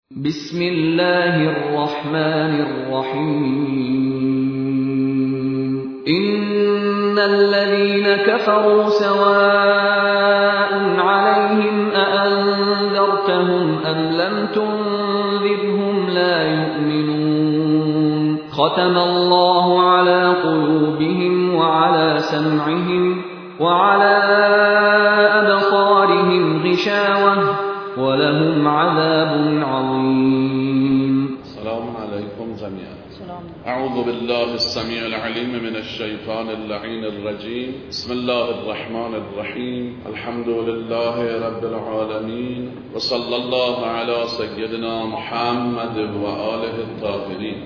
بسم الله الرحمن الرحيم إن الذين كفروا سواء عليهم أأنذرتهم أم لم تنذرهم لا يؤمنون ختم الله على قلوبهم وعلى سمعهم وعلى أبصارهم غشاوة ولهم عذاب عظيم. السلام عليكم جميعا. أعوذ بالله السميع العليم من الشيطان اللعين الرجيم. بسم الله الرحمن الرحيم. الحمد لله رب العالمين وصلى الله على سيدنا محمد وآله الطاهرين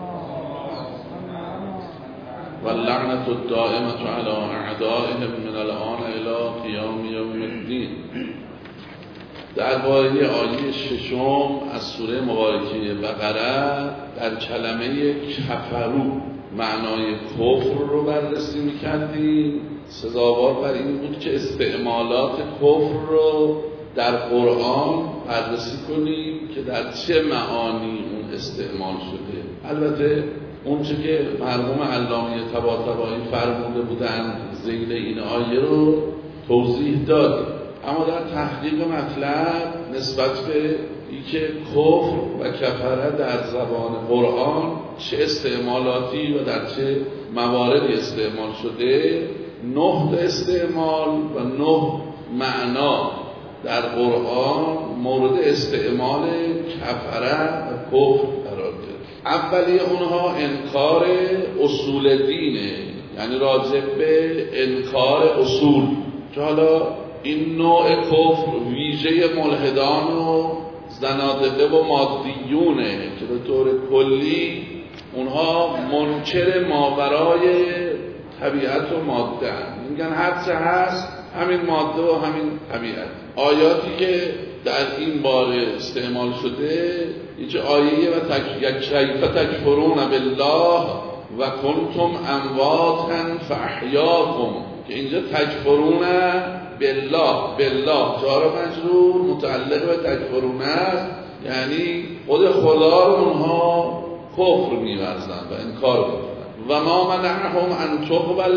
واللعنة الدائمة على أعدائهم من الآن إلى قيام يوم الدين. درباره آیه ششم از سوره مبارکه بقره در کلمه کفرو معنای کفر رو بررسی می‌کردیم. سزاوار بر این بود که استعمالات کفر رو در قرآن بررسی کنیم که در چه معانی اون استعمال شده. البته اون چه که مرحوم علامه طباطبایی فرموده بودن ذیل این آیه رو توضیح داد، اما در تحقیق مطلب نسبت به اینکه کفر و کفره در زبان قرآن چه استعمالاتی و در چه مواردی استعمال شده، 9 استعمال و 9 معنا در قرآن مورد استعمال کفره و کفر قرار گرفت. اولی اونها انکار اصول دینه، یعنی راجع به انکار اصول، که حالا این نوع کفر ویژه ملحدان و زنادقه و مادیونه که به طور کلی اونها منکر ماورای طبیعت و ماده هم. میگن هر چه هست همین ماده و همین طبیعت. آیاتی که در این باره استعمال شده اینجا آیه و کیف تکفرون بالله و کنتم امواتا فاحیاکم، که اینجا تکفرون بالله جار مجرور متعلق به تکفرون است، یعنی خود خدا رو اونها کفر می‌ورزند و انکار می‌کنند. و ما منعهم ان تقبل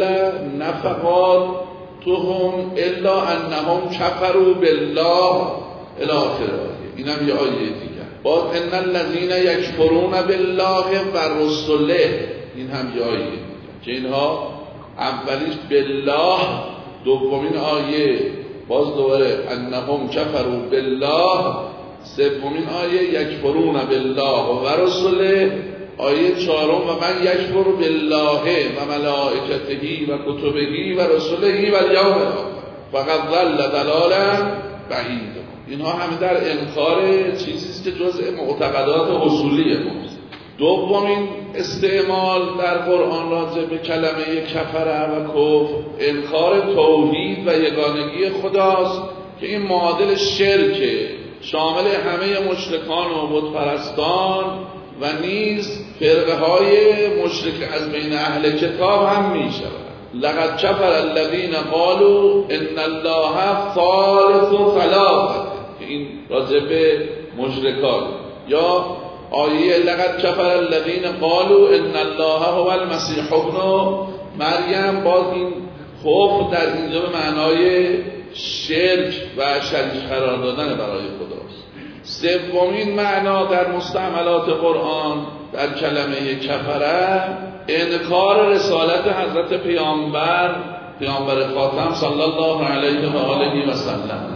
نفقاتهم الا انهم کفروا بالله الی آخر. اینم یه آیه دیگه. باز ان الذين یکفرون بالله و رسله، این هم یه آیه دیگه که اینها اولیش بالله، دومین آیه باز دوباره انهم کفروا بالله، سومین آیه یکفرون بالله و رسوله، آیه چهارم و من یکفر بالله و ملائکته و کتبه و رسوله و الیوم الاخر فقد ضل ضلالا بعیدا. اینها همه در انکار چیزی است که جزء معتقدات اصولی ماست. دومین استعمال در قرآن راجع به کلمه کفره و کفر انکار توحید و یگانگی خداست، که این معادل شرکه، شامل همه مشرکان و بتپرستان و نیز فرقه های مشرک از بین اهل کتاب هم می شود. لقد کفر الذین قالوا ان الله ثالث ثلاثه، که این راجع به مشرکان. یا آیه لقد کفر الذین قالوا ان الله هو المسیح ابن مریم، باز این کفر در اینجا به معنای شرک و شریک قرار دادن برای خداست. سومین معنا در مستعملات قرآن در کلمه کفره انکار رسالت حضرت پیامبر خاتم صلی الله علیه و آله و سلم،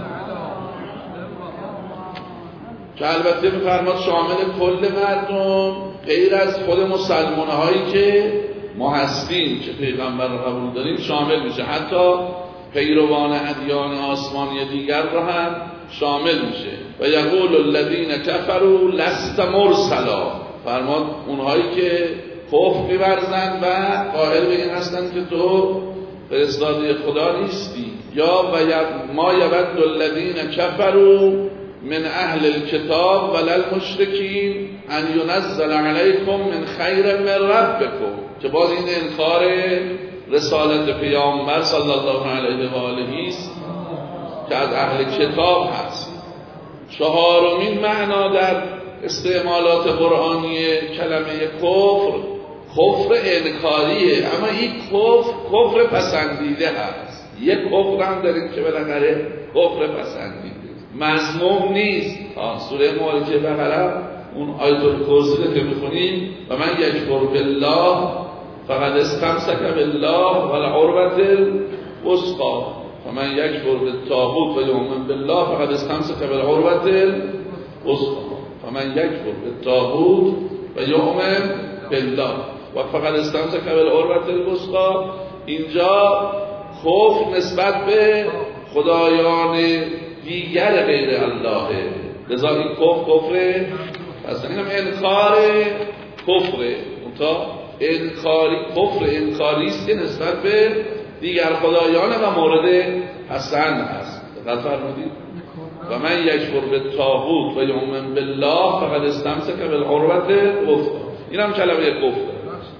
که البته می‌فرماد شامل کل مردم غیر از خود مسلمان هایی که ما هستیم که پیغمبر رو قبول داریم شامل میشه، حتی پیروان ادیان آسمانی دیگر رو هم شامل میشه. و یقول الذین کفروا لست مرسلا، فرماد اونهایی که کفر می‌ورزند و قائل به این هستند که تو فرستاده خدا نیستی. یا و ما یود الذین کفروا من اهل الكتاب ولا المشرکین ان ينزل علیکم من خیر من ربکم، که باز این انکار رسالت پیامبر صلی الله علیه و آله است که از اهل کتاب هست. چهارمین معنا در استعمالات قرآنی کلمه کفر انکاریه، اما این کفر پسندیده هست. یک کفر هم داریم که بالاخره کفر پسندیده مذموم نیست. سوره مبارکه بقره اون آیت الکرسی که میخونیم و من یکفر بالله فقد استمسک بالله والعروة الوثقی و من یکفر بالطاغوت و یؤمن بالله فقد استمسک بالعروة الوثقی و من یکفر بالطاغوت و یؤمن بالله و فقد استمسک بالعروة الوثقی. اینجا کفر نسبت به خدایان دیگر غیر الله، لذا این کفر اصلا اینم انکار کفره، اونتا کفر انکاریست که نسبت به دیگر خدایان و مورد حسن هست. دقت فرمودید؟ و من یکفر بالطاغوت و یؤمن بالله فقد استمسک بالعروة الوثقی. اینم کلمه کفر.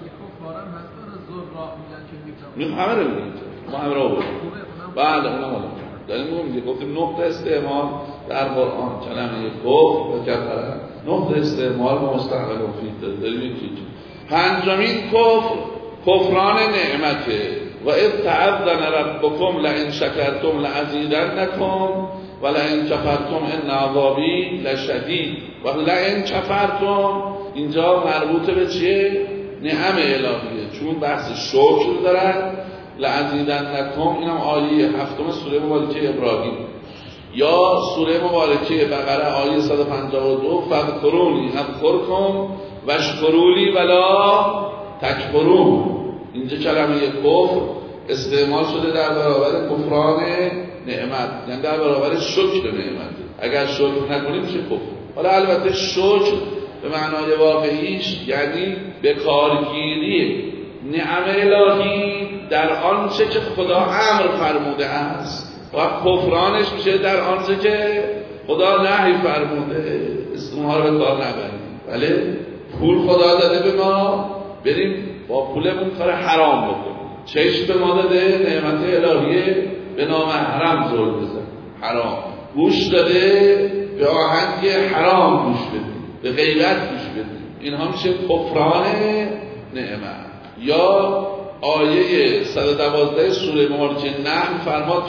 همه رو میگیم، ما همه رو بودیم. بعد اونم داریم میگیم گفتیم نقطه استعمال در قرآن کلمه کفر و کفر، نقطه استعمال مستقل و فید داریم یکی. پنجمین کفران نعمته. و اذ تعذن ربکم لئن شکرتم لازیدنکم و لئن کفرتم ان عذابی لشدید. و لئن کفرتم اینجا مربوط به چیه؟ نعم الهیه، چون بحث شکر دارن. لازیدنکم اینم آیه 7 سوره مبارکه ابراهیم، یا سوره مبارکه بقره آیه 152 فذکرونی اذکرکم واشکروا ولا تکفرون. اینجا کلمه کفر استعمال شده در برابر کفران نعمت، یعنی در برابر شکر نعمت. اگر شکر نکنیم میشه کفر. حالا البته شکر به معنای واقعیش یعنی به کارگیری نعم الهی در آنچه که خدا امر فرموده است، و کفرانش میشه در آنچه که خدا نهی فرموده. اونها رو به کار نبریم. بله پول خدا داده به ما، بریم با پولمون کار حرام بکنیم. چشم به ما داده نعمت الهیه، به نام حرام زل بزن، حرام. گوش داده به آهنگ حرام گوش بدیم، به غیبت گوش بدیم. اینها میشه کفران نعمت. یا آیه 112 سوره مبارکه نحل فرماد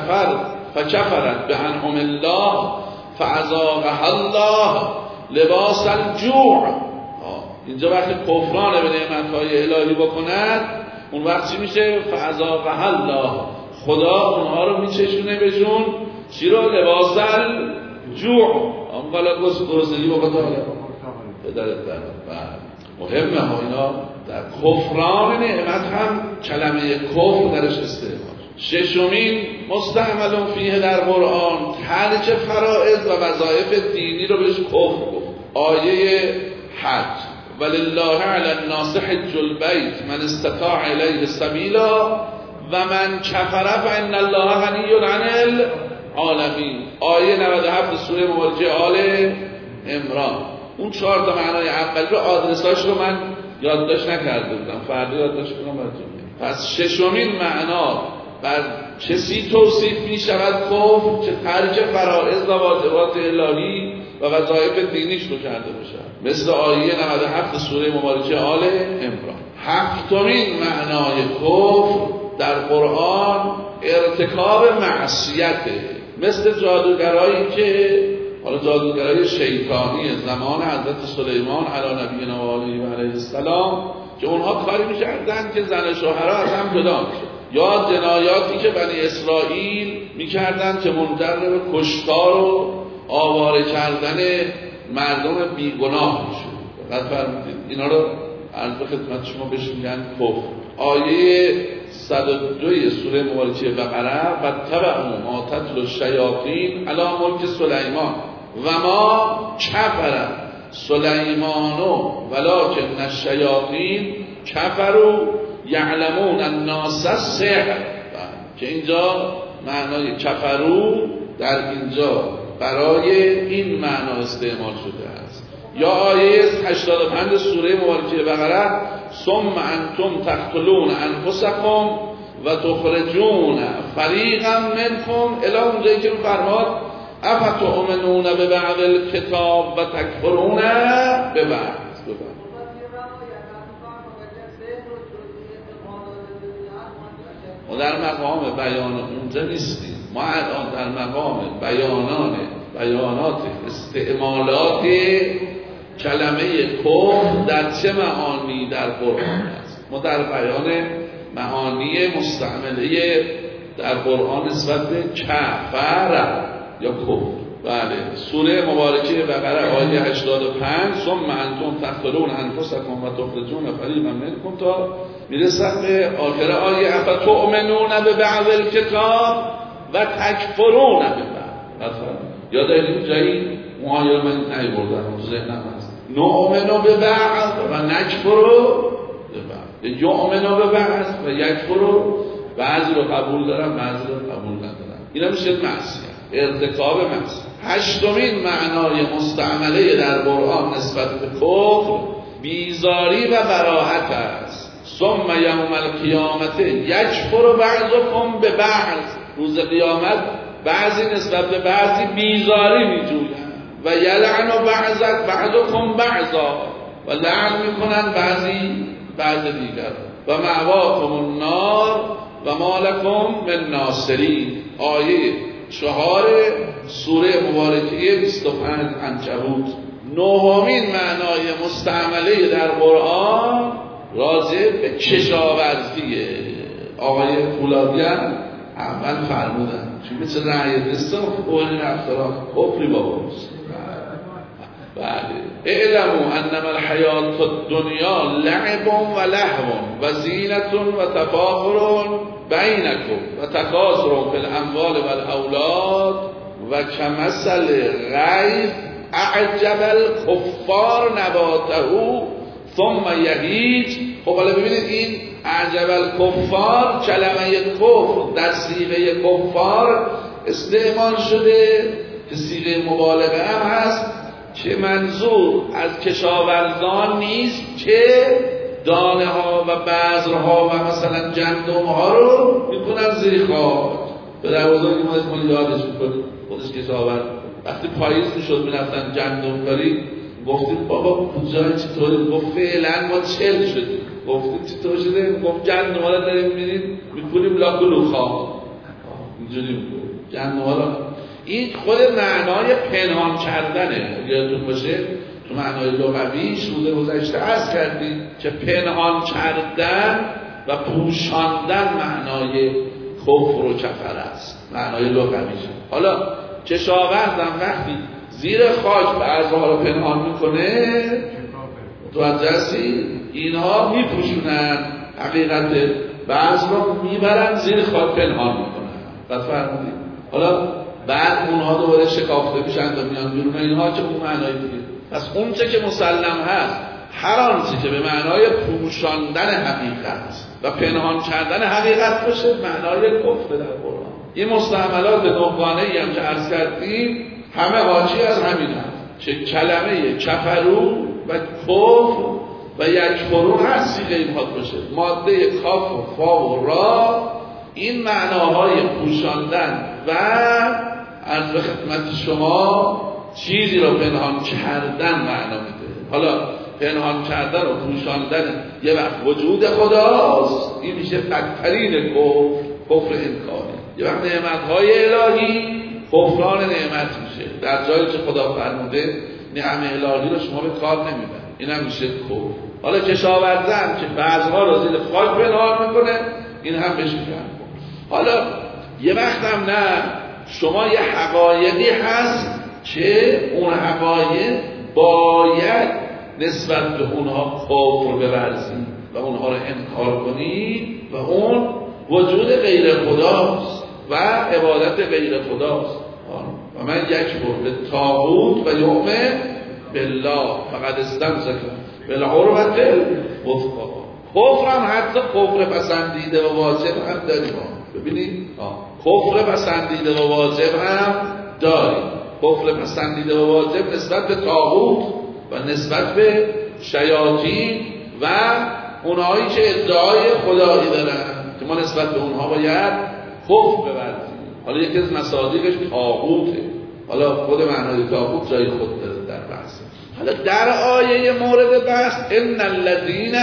فکفرت بانعم الله فاذاقها الله لباس الجوع. اینجا وقتی کفران به نعمت‌های الهی بکنند، اون وقت چی میشه؟ فاذاقها الله، خدا اونها رو میچشونه بهشون چی رو؟ لباس الجوع. اون بالا گرسنگی بکنه پدرت مهمه ها. اینا در کفران نعمت هم کلمه کفر درش استعمال. ششمین مستعمل فیه در قرآن ترک فرائض و وظایف دینی رو بهش کفر گفت. آیه حج ولله علی الناس حج البیت من استطاع الیه سبیلا و من کفر فان الله غنی عن العالمین. آیه 97 سوره مبارکه آل عمران. اون 4 تا معنای اولی رو آدرساش رو من یادداشت نکرده بودم، فردا یادداشت کنم براتون. پس ششمین معنا بر کسی توصیف می شود کفر که ترک فرائض و واجبات الهی و وظایف دینیش رو کرده باشه، مثل آیه 97 سوره مبارکه آل عمران. هفتمین معنای کفر در قرآن ارتکاب معصیته، مثل جادوگرایی که حالا جادوگرای شیطانی زمان حضرت سلیمان علی نبینا و علیه السلام که اونها کاری می‌کردن که زن شوهرها از هم جدا می‌شد، یا جنایاتی که بنی اسرائیل می‌کردن که منجر به کشتار و آواره کردن مردم بیگناه می‌شد. دقت فرمودید. اینا رو عرض خدمت شما بهش میگن کفر. آیه 102 سوره مبارکه بقره و تبعوا ما تتلو الشیاطین علی ملک سلیمان و ما کفر سلیمان ولکن الشیاطین کفروا یعلمون الناس السحر. که اینجا معنای کفروا در اینجا برای این معنا استعمال شده است. یا آیه 85 سوره مبارکه بقره ثم انتم تقتلون انفسکم و تخرجون فریقا منکم، الی اونجایی که فرماد افتؤمنون ببعض الکتاب و تکفرون ببعض. ما در مقام بیان اونجا نیستیم، ما الان در مقام بیانات استعمالات کلمه کفر در چه معانی در قرآن است. ما در بیان معانی مستعمله در قرآن نسبت به کفر یا کفر. بله، سوره مبارکه بقره آیه 85 ثم انتم تقتلون انفسکم و تخرجون فریقا منکم تا میرسد به آخر آیه افتؤمنون ببعض الکتاب و تکفرون ببعض. یاد دارید جایی اون آیه من نیاوردم تو ذهنم هست. نؤمن ببعض و نکفر ببعض. یؤمن ببعض و یکفر، بعضی رو قبول دارم بعضی رو قبول ندارم. اینا میشه معصیت، ارتکاب معصیت. هشتمین معنای مستعمله در قرآن نسبت به کفر بیزاری و براءت است. ثم یوم القیامت یکفر بعضکم ببعض. روز قیامت بعضی نسبت به بعضی بیزاری میجویند و یلعن بعضکم بعضا، و لعن میکنن بعض دیگر. و مأواکم النار و ما لکم من ناصرین. آیه 4 سوره مبارکه 25 عنکبوت. نهمین معنای مستعمله در قرآن راجع به کشاورزیه. آقای فولادیان اول فرمودن چون مثل رعی دسته اون رفتاران کفری باباست. بله، اعلموا انما الحیات الدنیا لعب و لهو و زینت و تفاخر بینکم و تکاثر فی الاموال و الاولاد و کمثل غیث اعجب الکفار نباته ثم یهیج. خب حالا ببینید این اعجب الکفار، کلمه کفر در صیغه کفار استعمال شده که صیغه مبالغه هم هست که منظور از کشاورزان نیست که دانه ها و بذرها و مثلا گندم ها رو میکنن زیر خاک. به در بزرگی ما اسمون یادش میکنیم خودش کشاورز وقتی پاییز میشد میرفتن گندم کاری، گفتیم بابا کجای چطوری؟ گفت فعلا ما 40 شدیم. گفتیم چطور شده؟ گفت گندم ها رو داریم میبینیم میکنیم لاکلوخا اینجوری میکنیم گندم ها رو. این خود معنای پنهان کردنه. یادتون باشه تو معنای لغویش روز گذشته عرض کردیم که پنهان کردن و پوشاندن معنای کفر و کفر است، معنای لغویش. حالا کشاورزم وقتی زیر خاک بعضها رو پنهان میکنه تو ازرسی اینها میپوشونن حقیقت بعض رو میبرن زیر خاک پنهان میکنن. قد فرمودید؟ حالا بعد اونها دوباره شکافته میشن و میان بیرون. اینها که اون معنای دیگه. پس اون چه که مسلم هست، هر آنچه که به معنای پوشاندن حقیقت و پنهان کردن حقیقت باشه معنای کفر در قرآن. این مستعملات نهگانه‌ای هم که عرض کردیم همه حاجی از همین هست که کلمه کفرو و کفر و یکفرون هست سیغه این حاد باشه. ماده کاف و فا و را این معناهای پوشاندن و عرض به خدمت شما چیزی رو پنهان کردن معنا میده. حالا پنهان کردن و پوشاندن یه وقت وجود خداست، این میشه بدترین کفر انکاری. یه وقت نعمتهای الهی کفران نعمت میشه. در جایی که خدا فرموده نعم الهی رو شما به کار نمیبرید، این هم میشه کفر. حالا کشاورزه هم که بعضها رو زیر خاک پنهان میکنه این هم بشه کفر. حالا یه وقت هم نه، شما یه حقایقی هست که اون حقایق باید نسبت به اونها کفر بورزید و اونها رو انکار کنید و اون وجود غیر خداست و عبادت غیر خداست. و من یکفر به طاغوت و یؤمن بالله فقد استمسک بالعروة الوثقی. کفر هم حتی کفر پسندیده و واجب هم داریم. ببینید کفر پسندیده و واجب هم داریم. کفر پسندیده و واجب نسبت به طاغوت و نسبت به شیاطین و اونهایی که ادعای خدایی دارن که ما نسبت به اونها باید کفر بورزیم. حالا یکی از مصادیقش طاغوته. حالا خود معنای طاغوت جای خود داره در بحث. حالا در آیه مورد بحث ان الذين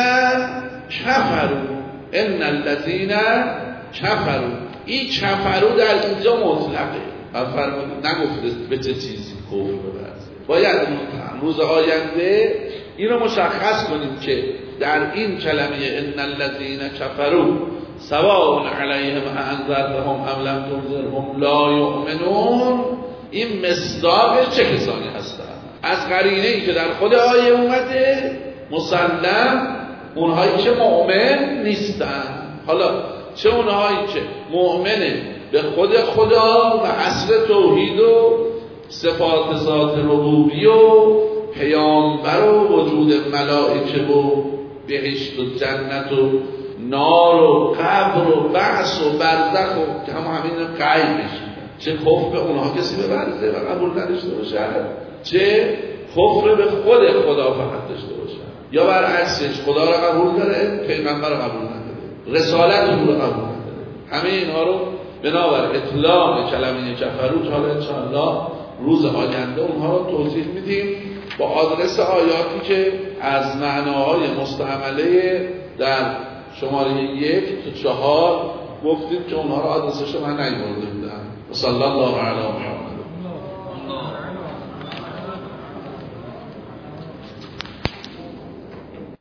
كفروا این کفرو در اینجا مطلقه. فرمودید نگفته به چه چیزی کفر ببرزه. باید روز آینده این رو مشخص کنیم که در این کلمه ان الذين كفروا سواء علیهم انذرتهم ام لم تنذرهم لا یؤمنون، این مصداق چه کسانی هستند؟ از قرینه ای که در خود آیه اومده مسلم اونهایی که مؤمن نیستن. حالا چه اونهایی که مؤمنه به خود خدا و اصل توحید و صفات ذات ربوبی و پیامبر و وجود ملائکه و بهشت و جنت و نار و قبر و بعث و برزخ و که همین غیبش، چه کفر به اونها کسی ببرزه و قبول نداشته باشه، چه کفر به خود خدا فقط داشته باشه، یا برعکسش خدا را قبول داره پیغمبر را قبول نداره، رسالت او را قبول نداره. همه اینها رو بنابر اطلاق کلمه کفرو حالا انشاءالله روز آینده اونها رو توضیح میدیم با آدرس آیاتی که از معناهای مستعمله در شماره 1 تا 4 گفتیم که اونها رو آدرسش من نیاورده بودم. صلی الله علی محمد.